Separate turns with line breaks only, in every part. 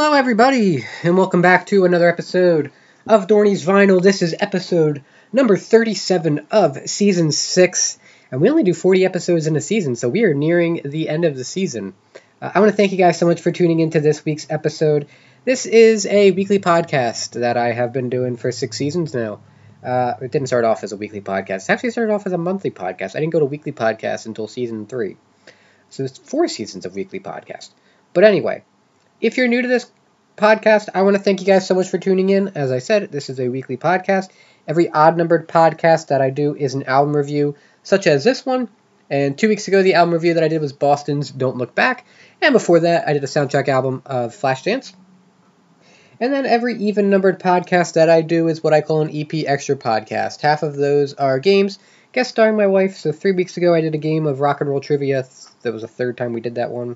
Hello, everybody, and welcome back to another episode of Dorney's Vinyl. This is episode number 37 of Season 6, and we only do 40 episodes in a season, so we are nearing the end of the season. I want to thank you guys so much for tuning into this week's episode. This is a weekly podcast that I have been doing for 6 seasons now. It didn't start off as a weekly podcast. It actually started off as a monthly podcast. I didn't go to weekly podcasts until Season 3. So it's 4 seasons of weekly podcast. But anyway, if you're new to this podcast, I want to thank you guys so much for tuning in. As I said, this is a weekly podcast. Every odd-numbered podcast that I do is an album review, such as this one. And 2 weeks ago, the album review that I did was Boston's Don't Look Back. And before that, I did a soundtrack album of Flashdance. And then every even-numbered podcast that I do is what I call an EP Extra podcast. Half of those are games, guest starring my wife. So 3 weeks ago, I did a game of rock and roll trivia. That was the third time we did that one.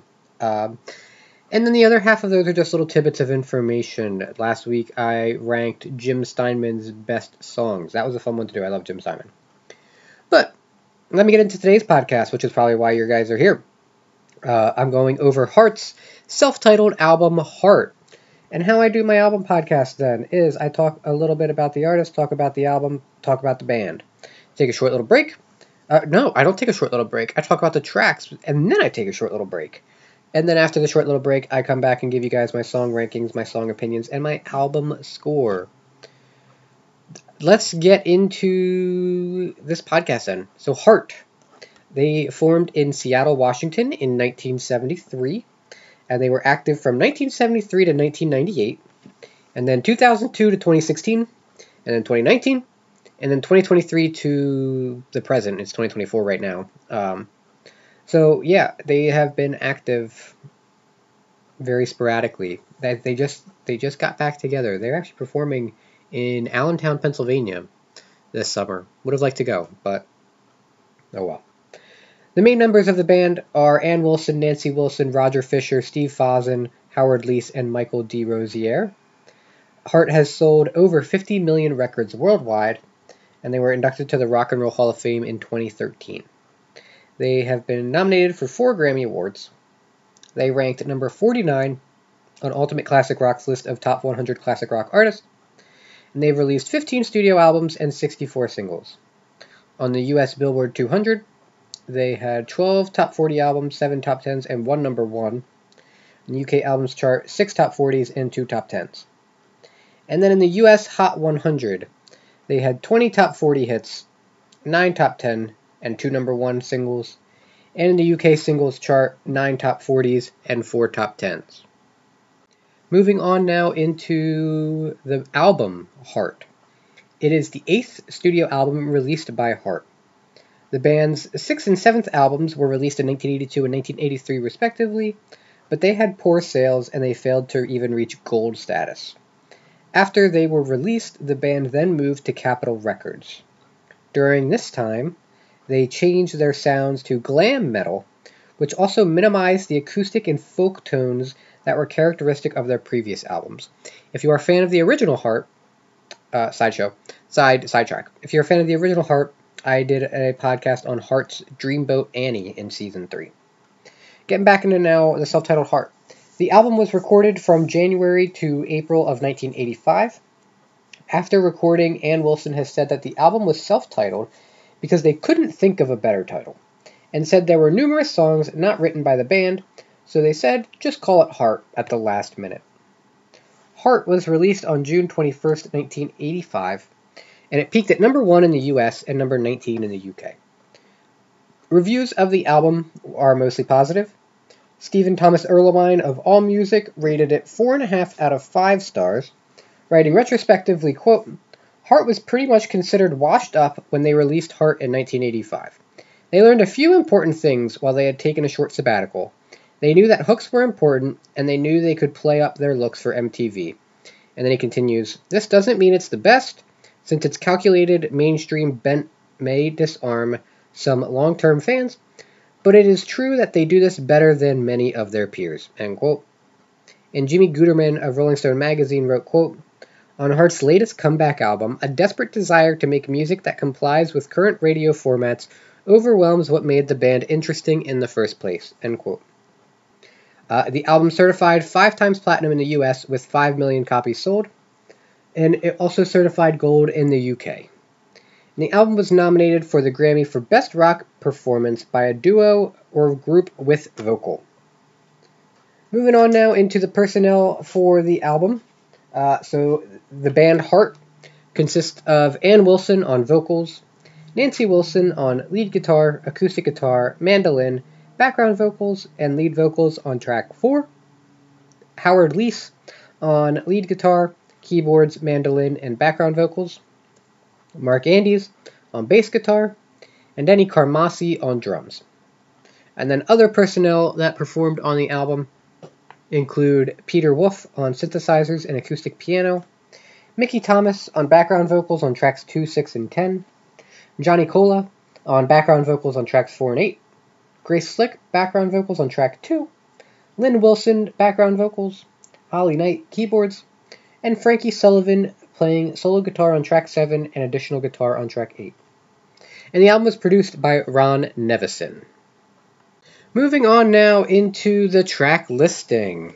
And then the other half of those are just little tidbits of information. Last week, I ranked Jim Steinman's best songs. That was a fun one to do. I love Jim Steinman. But let me get into today's podcast, which is probably why you guys are here. I'm going over Heart's self-titled album, Heart. And how I do my album podcast then is I talk a little bit about the artist, talk about the album, talk about the band. Take a short little break. No, I don't take a short little break. I talk about the tracks, and then I take a short little break. And then after the short little break, I come back and give you guys my song rankings, my song opinions, and my album score. Let's get into this podcast then. So Heart. They formed in Seattle, Washington in 1973. And they were active from 1973 to 1998. And then 2002 to 2016. And then 2019. And then 2023 to the present. It's 2024 right now. So, yeah, they have been active very sporadically. They just got back together. They're actually performing in Allentown, Pennsylvania this summer. Would have liked to go, but oh well. The main members of the band are Ann Wilson, Nancy Wilson, Roger Fisher, Steve Fossen, Howard Leese, and Michael D. Rosier. Heart has sold over 50 million records worldwide, and they were inducted to the Rock and Roll Hall of Fame in 2013. They have been nominated for 4 Grammy Awards. They ranked number 49 on Ultimate Classic Rock's list of top 100 classic rock artists. And they've released 15 studio albums and 64 singles. On the US Billboard 200, they had 12 top 40 albums, 7 top 10s, and 1 number 1. In the UK Albums Chart, 6 top 40s and 2 top 10s. And then in the US Hot 100, they had 20 top 40 hits, 9 top 10, and 2 number 1 singles, and in the UK Singles Chart, 9 top 40s and 4 top 10s. Moving on now into the album, Heart. It is the 8th studio album released by Heart. The band's 6th and 7th albums were released in 1982 and 1983 respectively, but they had poor sales and they failed to even reach gold status. After they were released, the band then moved to Capitol Records. During this time, they changed their sounds to glam metal, which also minimized the acoustic and folk tones that were characteristic of their previous albums. If you are a fan of the original Heart, sidetrack. If you're a fan of the original Heart, I did a podcast on Heart's Dreamboat Annie in Season 3. Getting back into now the self-titled Heart. The album was recorded from January to April of 1985. After recording, Ann Wilson has said that the album was self-titled because they couldn't think of a better title, and said there were numerous songs not written by the band, so they said, just call it Heart at the last minute. Heart was released on June 21st, 1985, and it peaked at number 1 in the US and number 19 in the UK. Reviews of the album are mostly positive. Stephen Thomas Erlewine of AllMusic rated it 4.5 out of 5 stars, writing retrospectively, quote, Heart was pretty much considered washed up when they released Heart in 1985. They learned a few important things while they had taken a short sabbatical. They knew that hooks were important, and they knew they could play up their looks for MTV. And then he continues, this doesn't mean it's the best, since its calculated mainstream bent may disarm some long-term fans, but it is true that they do this better than many of their peers, end quote. And Jimmy Guterman of Rolling Stone magazine wrote, quote, on Heart's latest comeback album, a desperate desire to make music that complies with current radio formats overwhelms what made the band interesting in the first place, end quote. The album certified 5 times platinum in the US with 5 million copies sold, and it also certified gold in the UK. And the album was nominated for the Grammy for Best Rock Performance by a Duo or Group with Vocal. Moving on now into the personnel for the album. So the band Heart consists of Ann Wilson on vocals, Nancy Wilson on lead guitar, acoustic guitar, mandolin, background vocals, and lead vocals on track 4. Howard Leese on lead guitar, keyboards, mandolin, and background vocals. Mark Andes on bass guitar, and Denny Carmassi on drums. And then other personnel that performed on the album include Peter Wolf on synthesizers and acoustic piano, Mickey Thomas on background vocals on tracks 2, 6, and 10, Johnny Cola on background vocals on tracks 4 and 8, Grace Slick background vocals on track 2, Lynn Wilson background vocals, Holly Knight keyboards, and Frankie Sullivan playing solo guitar on track 7 and additional guitar on track 8. And the album was produced by Ron Nevison. Moving on now into the track listing.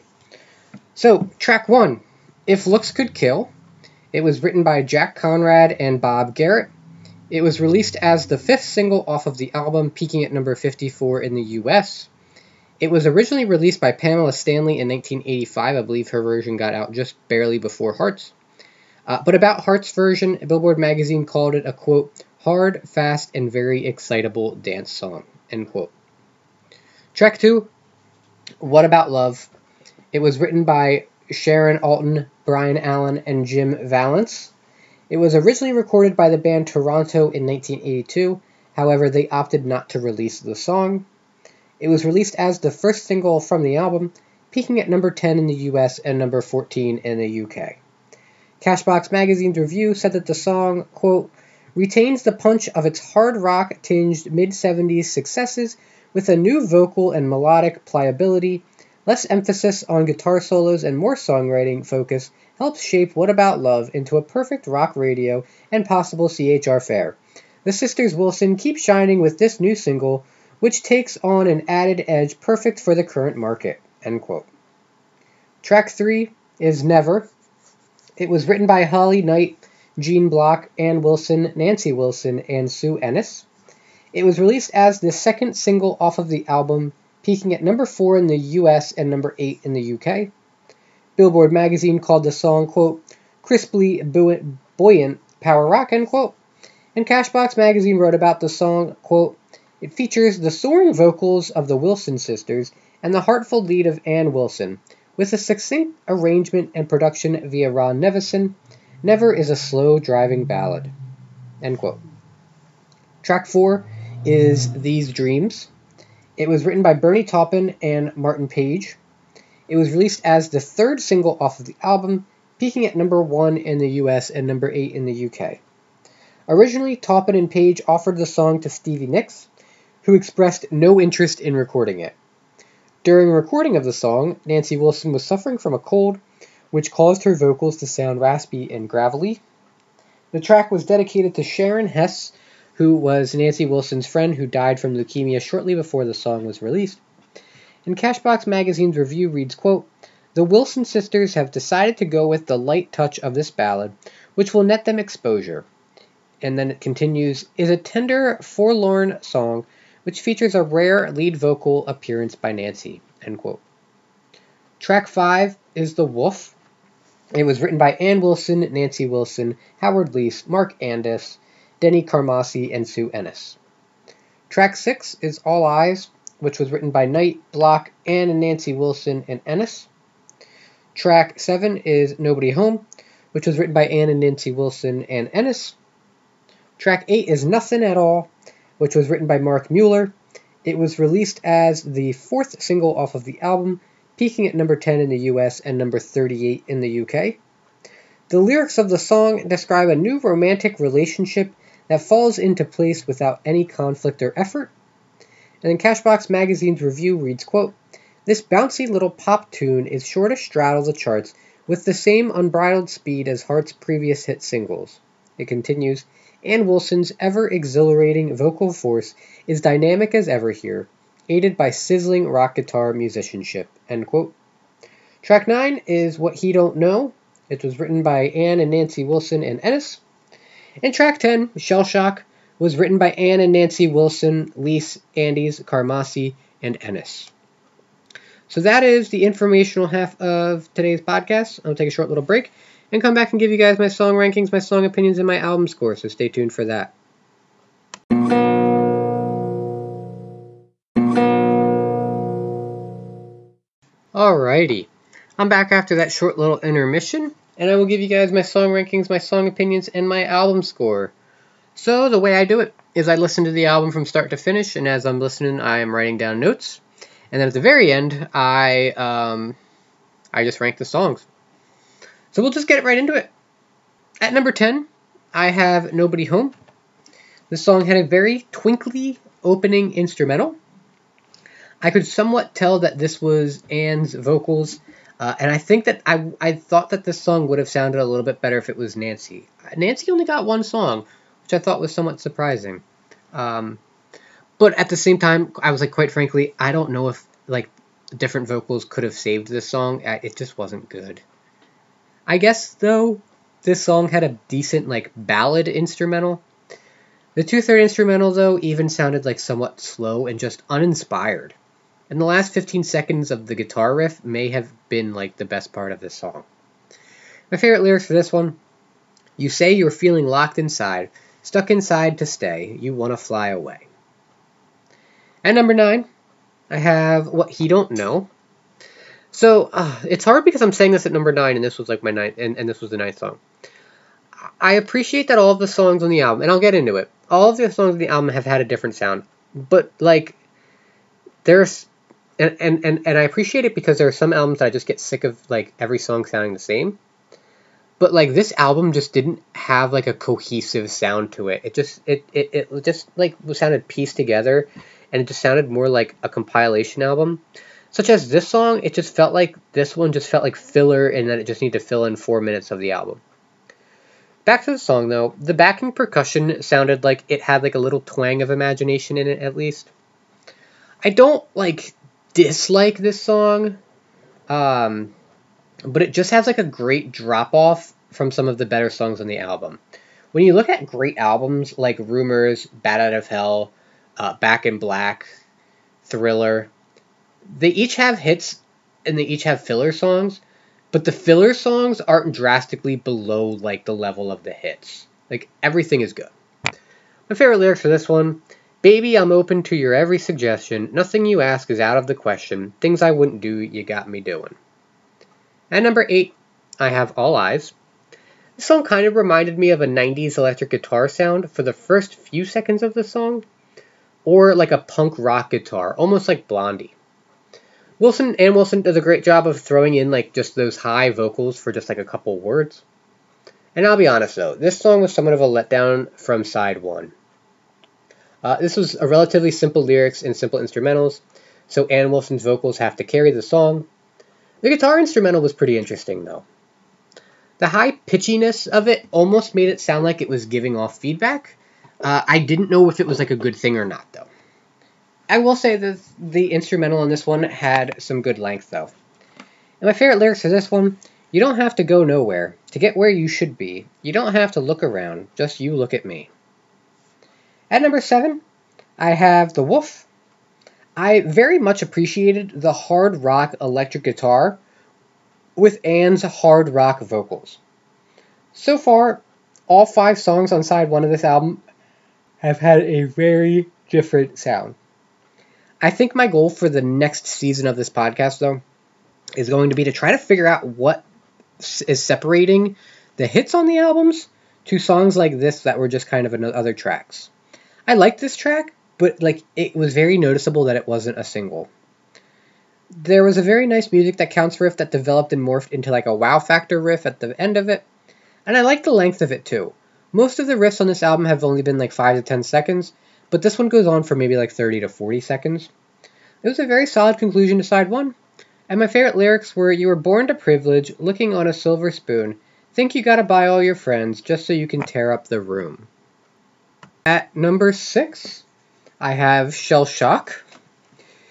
So, track 1, If Looks Could Kill. It was written by Jack Conrad and Bob Garrett. It was released as the 5th single off of the album, peaking at number 54 in the US. It was originally released by Pamela Stanley in 1985. I believe her version got out just barely before Heart's. But about Heart's version, Billboard magazine called it a, quote, hard, fast, and very excitable dance song, end quote. Track 2, What About Love? It was written by Sharon Alton, Brian Allen, and Jim Valance. It was originally recorded by the band Toronto in 1982, however they opted not to release the song. It was released as the first single from the album, peaking at number 10 in the US and number 14 in the UK. Cashbox Magazine's review said that the song, quote, retains the punch of its hard rock-tinged mid-70s successes with a new vocal and melodic pliability. Less emphasis on guitar solos and more songwriting focus helps shape What About Love into a perfect rock radio and possible CHR fare. The sisters Wilson keep shining with this new single, which takes on an added edge perfect for the current market, end quote. Track 3 is Never. It was written by Holly Knight, Gene Block, Ann Wilson, Nancy Wilson, and Sue Ennis. It was released as the second single off of the album, peaking at number 4 in the US and number 8 in the UK. Billboard magazine called the song, quote, crisply buoyant power rock, end quote. And Cashbox magazine wrote about the song, quote, it features the soaring vocals of the Wilson sisters and the heartful lead of Ann Wilson, with a succinct arrangement and production via Ron Nevison. Never is a slow-driving ballad, end quote. Track 4 is These Dreams. It was written by Bernie Taupin and Martin Page. It was released as the third single off of the album, peaking at number 1 in the US and number 8 in the UK. Originally, Taupin and Page offered the song to Stevie Nicks, who expressed no interest in recording it. During recording of the song, Nancy Wilson was suffering from a cold, which caused her vocals to sound raspy and gravelly. The track was dedicated to Sharon Hess, who was Nancy Wilson's friend who died from leukemia shortly before the song was released. And Cashbox Magazine's review reads, quote, the Wilson sisters have decided to go with the light touch of this ballad, which will net them exposure. And then it continues, is a tender, forlorn song, which features a rare lead vocal appearance by Nancy, end quote. Track 5 is The Wolf. It was written by Ann Wilson, Nancy Wilson, Howard Leese, Mark Andes, Denny Carmassi, and Sue Ennis. Track 6 is All Eyes, which was written by Knight, Block, Ann and Nancy Wilson, and Ennis. Track 7 is Nobody Home, which was written by Ann and Nancy Wilson and Ennis. Track 8 is Nothing at All, which was written by Mark Mueller. It was released as the fourth single off of the album, peaking at number 10 in the US and number 38 in the UK. The lyrics of the song describe a new romantic relationship that falls into place without any conflict or effort. And then Cashbox Magazine's review reads, quote, this bouncy little pop tune is sure to straddle the charts with the same unbridled speed as Heart's previous hit singles. It continues, Ann Wilson's ever-exhilarating vocal force is dynamic as ever here. aided by sizzling rock guitar musicianship, end quote. Track 9 is What He Don't Know. It was written by Ann and Nancy Wilson and Ennis. And track 10, Shell Shock, was written by Ann and Nancy Wilson, Lise, Andes, Carmassi, and Ennis. So that is the informational half of today's podcast. I'll take a short little break and come back and give you guys my song rankings, my song opinions, and my album score, so stay tuned for that. Alrighty, I'm back after that short little intermission, and I will give you guys my song rankings, my song opinions, and my album score. So the way I do it is I listen to the album from start to finish, and as I'm listening, I am writing down notes, and then at the very end, I just rank the songs. So we'll just get right into it. At number 10, I have Nobody Home. This song had a very twinkly opening instrumental. I could somewhat tell that this was Ann's vocals, and I think that I thought that this song would have sounded a little bit better if it was Nancy. Nancy only got one song, which I thought was somewhat surprising. But at the same time, I was like, quite frankly, I don't know if like different vocals could have saved this song. It just wasn't good. I guess, though, this song had a decent, like, ballad instrumental. The 2/3 instrumental, though, even sounded, like, somewhat slow and just uninspired. And the last 15 seconds of the guitar riff may have been, like, the best part of this song. My favorite lyrics for this one: you say you're feeling locked inside, stuck inside to stay, you want to fly away. At number 9, I have What He Don't Know. So, it's hard because I'm saying this at number 9, and this was like my 9th, and this was the 9th song. I appreciate that all of the songs on the album, and I'll get into it, all of the songs on the album have had a different sound, but, like, there's, and I appreciate it because there are some albums that I just get sick of, like, every song sounding the same, but, like, this album just didn't have, like, a cohesive sound to it. It just, it just, like, sounded pieced together, and it just sounded more like a compilation album. Such as this song, it just felt like this one just felt like filler, and that it just needed to fill in 4 minutes of the album. Back to the song, though, the backing percussion sounded like it had like a little twang of imagination in it, at least. I don't like dislike this song, but it just has like a great drop off from some of the better songs on the album. When you look at great albums like Rumors, Bat Out of Hell, Back in Black, Thriller, they each have hits and they each have filler songs, but the filler songs aren't drastically below like the level of the hits. Like, everything is good. My favorite lyrics for this one: baby, I'm open to your every suggestion, nothing you ask is out of the question, things I wouldn't do, you got me doing. At number 8, I have All Eyes. This song kind of reminded me of a 90s electric guitar sound for the first few seconds of the song, or like a punk rock guitar, almost like Blondie. Wilson does a great job of throwing in like just those high vocals for just like a couple words. And I'll be honest though, this song was somewhat of a letdown from side 1. This was a relatively simple lyrics and simple instrumentals, so Ann Wilson's vocals have to carry the song. The guitar instrumental was pretty interesting though. The high pitchiness of it almost made it sound like it was giving off feedback. I didn't know if it was like a good thing or not though. I will say that the instrumental on this one had some good length, though. And my favorite lyrics for this one: you don't have to go nowhere to get where you should be. You don't have to look around, just you look at me. At number 7, I have The Wolf. I very much appreciated the hard rock electric guitar with Ann's hard rock vocals. So far, all 5 songs on side 1 of this album have had a very different sound. I think my goal for the next season of this podcast, though, is going to be to try to figure out what is separating the hits on the albums to songs like this that were just kind of other tracks. I liked this track, but like it was very noticeable that it wasn't a single. There was a very nice Music That Counts riff that developed and morphed into like a wow factor riff at the end of it, and I liked the length of it too. Most of the riffs on this album have only been like 5 to 10 seconds, but this one goes on for maybe like 30 to 40 seconds. It was a very solid conclusion to side 1, and my favorite lyrics were: you were born to privilege, looking on a silver spoon, think you gotta buy all your friends just so you can tear up the room. At number 6, I have Shell Shock.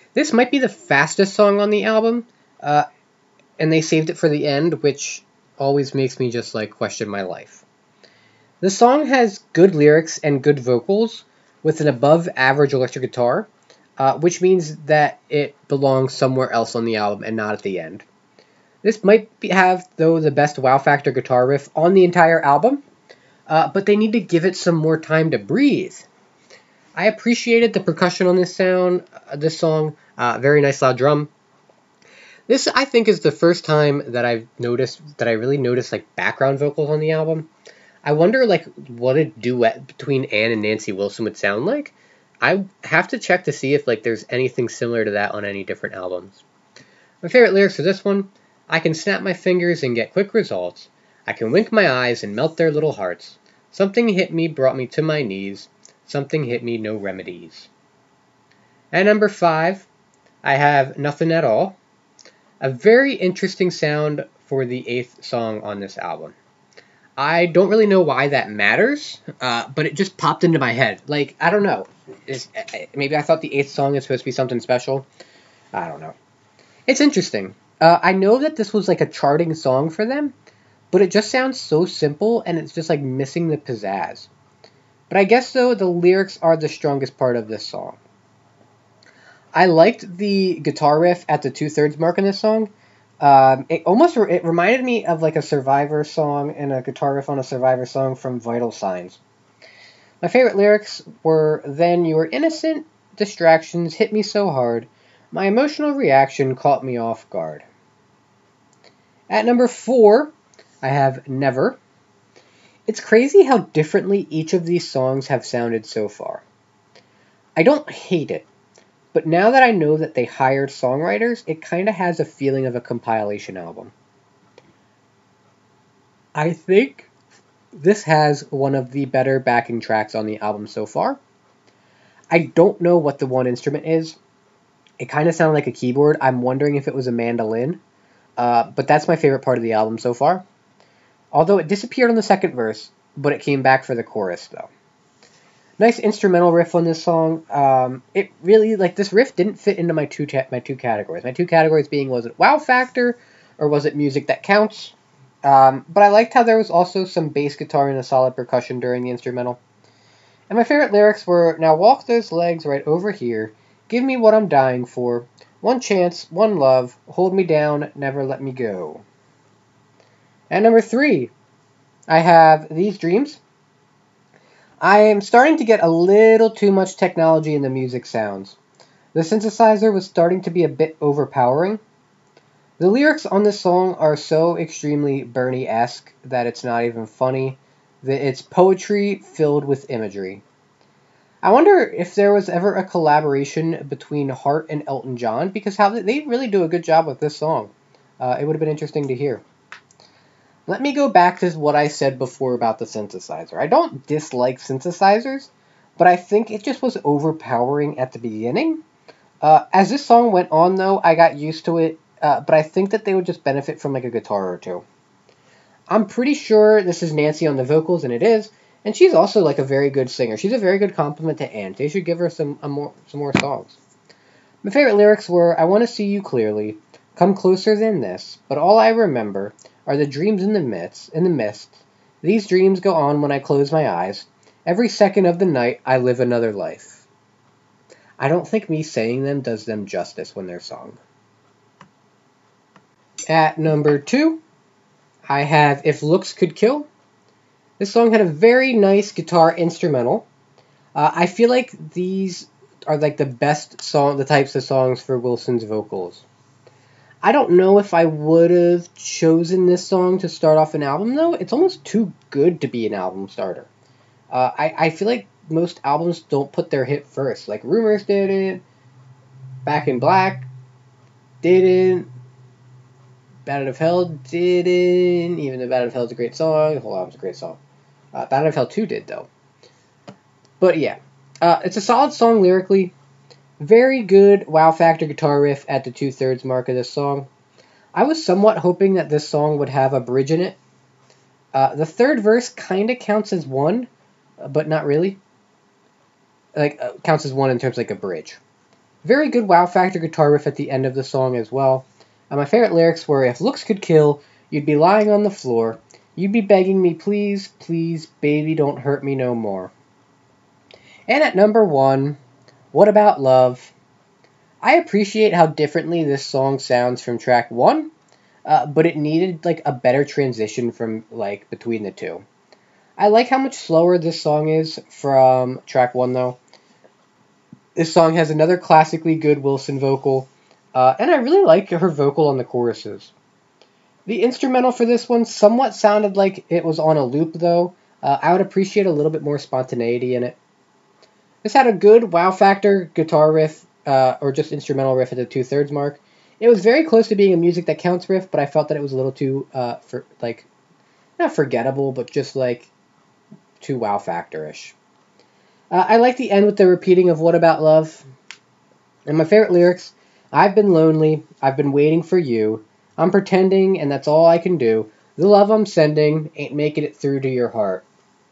This might be the fastest song on the album, and they saved it for the end, which always makes me just like question my life. The song has good lyrics and good vocals with an above average electric guitar, which means that it belongs somewhere else on the album and not at the end. This might have, though, the best wow factor guitar riff on the entire album, but they need to give it some more time to breathe. I appreciated the percussion on this song, very nice loud drum. This, I think, is the first time that I really noticed like background vocals on the album. I wonder like what a duet between Ann and Nancy Wilson would sound like. I have to check to see if like there's anything similar to that on any different albums. My favorite lyrics for this one: I can snap my fingers and get quick results. I can wink my eyes and melt their little hearts. Something hit me, brought me to my knees. Something hit me, no remedies. At number 5, I have Nothing at All. A very interesting sound for the 8th song on this album. I don't really know why that matters, but it just popped into my head. Like, I don't know. Maybe I thought the 8th song is supposed to be something special. I don't know. It's interesting. I know that this was like a charting song for them, but it just sounds so simple, and it's just like missing the pizzazz. But I guess, though, the lyrics are the strongest part of this song. I liked the guitar riff at the 2/3 mark in this song. It reminded me of like a Survivor song and a guitar riff on a Survivor song from Vital Signs. My favorite lyrics were, then you were innocent, distractions hit me so hard, my emotional reaction caught me off guard. At number 4, I have Never. It's crazy how differently each of these songs have sounded so far. I don't hate it, but now that I know that they hired songwriters, it kind of has a feeling of a compilation album. I think this has one of the better backing tracks on the album so far. I don't know what the one instrument is. It kind of sounded like a keyboard. I'm wondering if it was a mandolin. But that's my favorite part of the album so far. Although it disappeared on the second verse, but it came back for the chorus, though. Nice instrumental riff on this song. It really, like, this riff didn't fit into my two categories. My two categories being, was it wow factor, or was it music that counts? But I liked how there was also some bass guitar and a solid percussion during the instrumental. And my favorite lyrics were, now walk those legs right over here, give me what I'm dying for, one chance, one love, hold me down, never let me go. At number 3, I have These Dreams. I am starting to get a little too much technology in the music sounds. The synthesizer was starting to be a bit overpowering. The lyrics on this song are so extremely Bernie-esque that it's not even funny. It's poetry filled with imagery. I wonder if there was ever a collaboration between Hart and Elton John, because they really do a good job with this song. It would have been interesting to hear. Let me go back to what I said before about the synthesizer. I don't dislike synthesizers, but I think it just was overpowering at the beginning. As this song went on, though, I got used to it, but I think that they would just benefit from like a guitar or two. I'm pretty sure this is Nancy on the vocals, and it is, and she's also like a very good singer. She's a very good compliment to Ann. They should give her some more songs. My favorite lyrics were, I want to see you clearly, come closer than this, but all I remember are the dreams in the mist. These dreams go on when I close my eyes. Every second of the night, I live another life. I don't think me saying them does them justice when they're sung. At number 2, I have If Looks Could Kill. This song had a very nice guitar instrumental. I feel like these are like the types of songs for Wilson's vocals. I don't know if I would have chosen this song to start off an album, though. It's almost too good to be an album starter. I feel like most albums don't put their hit first. Like Rumors didn't, Back in Black didn't, Bat Out of Hell didn't, even though Bat Out of Hell is a great song. The whole album's a great song. Bat Out of Hell 2 did, though. But yeah, it's a solid song lyrically. Very good wow factor guitar riff at the 2/3 mark of this song. I was somewhat hoping that this song would have a bridge in it. The third verse kind of counts as one, but not really. Counts as one in terms of like a bridge. Very good wow factor guitar riff at the end of the song as well. My favorite lyrics were, if looks could kill, you'd be lying on the floor. You'd be begging me, please, please, baby, don't hurt me no more. And at number 1, What About Love? I appreciate how differently this song sounds from track 1, but it needed like a better transition from like between the two. I like how much slower this song is from track 1 though. This song has another classically good Wilson vocal, and I really like her vocal on the choruses. The instrumental for this one somewhat sounded like it was on a loop though. I would appreciate a little bit more spontaneity in it. This had a good wow factor guitar riff, or just instrumental riff at the 2/3 mark. It was very close to being a music that counts riff, but I felt that it was a little too, not forgettable, but just like too wow factor-ish. I like the end with the repeating of What About Love? And my favorite lyrics, I've been lonely, I've been waiting for you, I'm pretending and that's all I can do, the love I'm sending ain't making it through to your heart.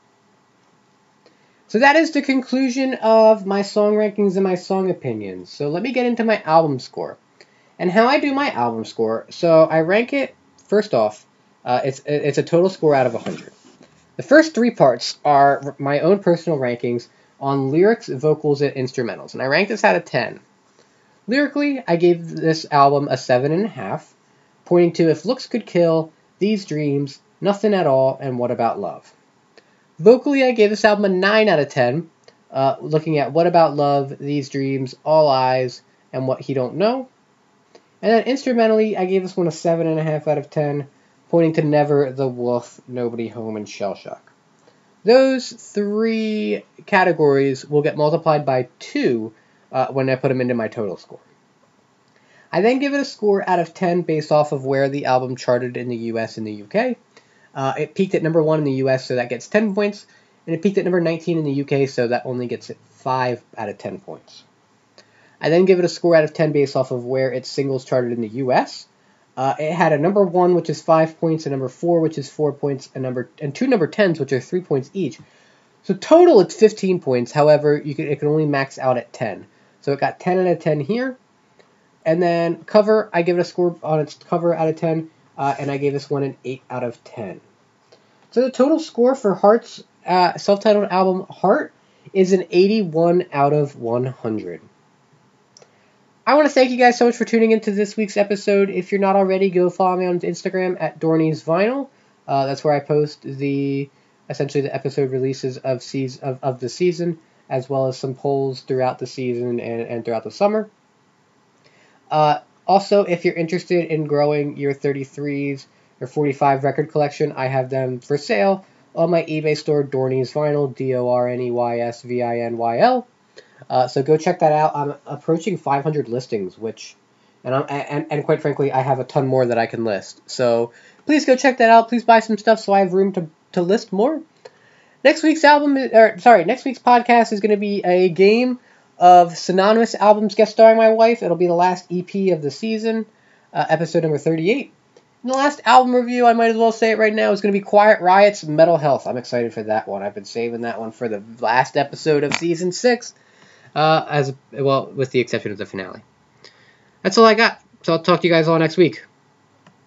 So that is the conclusion of my song rankings and my song opinions. So let me get into my album score. And how I do my album score, so I rank it, first off, it's a total score out of 100. The first 3 parts are my own personal rankings on lyrics, vocals, and instrumentals, and I rank this out of 10. Lyrically, I gave this album a 7.5, pointing to If Looks Could Kill, These Dreams, Nothing at All, and What About Love. Vocally, I gave this album a 9 out of 10, looking at What About Love, These Dreams, All Eyes, and What He Don't Know. And then instrumentally, I gave this one a 7.5 out of 10, pointing to Never, The Wolf, Nobody Home, and Shell Shock. Those 3 categories will get multiplied by 2 when I put them into my total score. I then give it a score out of 10 based off of where the album charted in the US and the UK. It peaked at number 1 in the US, so that gets 10 points, and it peaked at number 19 in the UK, so that only gets it 5 out of 10 points. I then give it a score out of 10 based off of where its singles charted in the US. It had a number 1, which is 5 points, a number 4, which is 4 points, and 2 number 10s, which are 3 points each. So total, it's 15 points. However, it can only max out at 10. So it got 10 out of 10 here. And then cover, I give it a score on its cover out of 10, and I gave this one an 8 out of 10. So the total score for Heart's self-titled album, Heart, is an 81 out of 100. I want to thank you guys so much for tuning into this week's episode. If you're not already, go follow me on Instagram at Dorney's Vinyl. That's where I post essentially the episode releases of the season, as well as some polls throughout the season and throughout the summer. Also, if you're interested in growing your 33s or 45 record collection, I have them for sale on my eBay store, Dorney's Vinyl, DORNEYSVINYL. So go check that out. I'm approaching 500 listings, and quite frankly, I have a ton more that I can list. So please go check that out. Please buy some stuff so I have room to list more. Next week's podcast is going to be a game of Synonymous albums guest starring my wife. It'll be the last EP of the season, episode number 38. And the last album review, I might as well say it right now, is going to be Quiet Riot's Metal Health. I'm excited for that one. I've been saving that one for the last episode of season 6. With the exception of the finale. That's all I got. So I'll talk to you guys all next week.